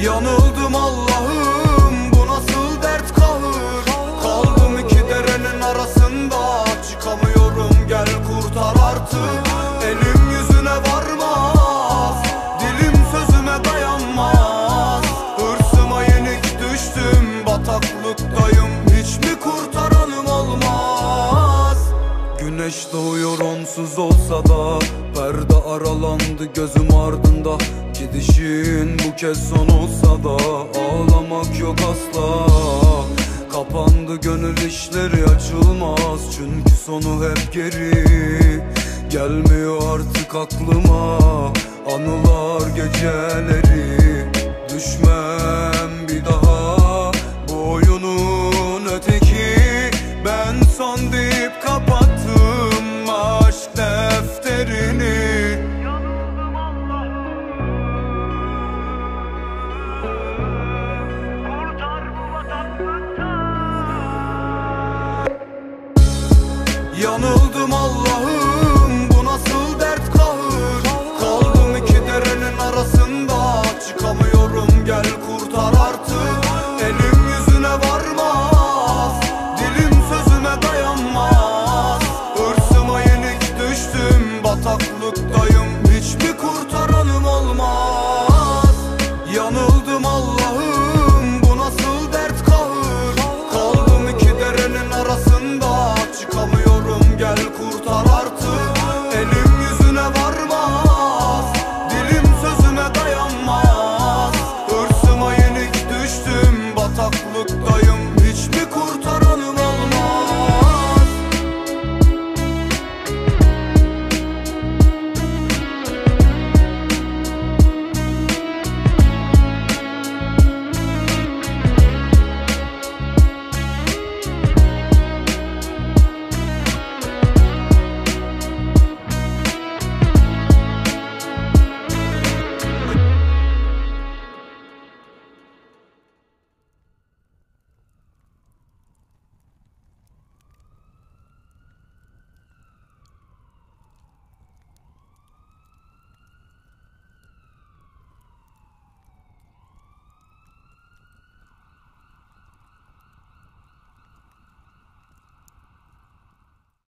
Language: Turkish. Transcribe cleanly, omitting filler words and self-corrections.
Yanıldım Allah'ım, bu nasıl dert kahır. Kaldım iki derenin arasında, çıkamıyorum, gel kurtar artık. Elim yüzüne varmaz, dilim sözüme dayanmaz. Hırsıma yenik düştüm, bataklıktayım, hiç mi kurtaranım olmaz? Güneş doğuyor onsuz olsa da, perde aralandı gözüm ardında. Gidişin bu kez son olsa da, ağlamak yok asla. Kapandı gönül, işleri açılmaz, çünkü sonu hep geri. Gelmiyor artık aklıma anılar geceleri. Düşmem bir daha bu oyunun öteki. Ben son deyip kapattım aşk defterini. Yanıldım Allah'ım,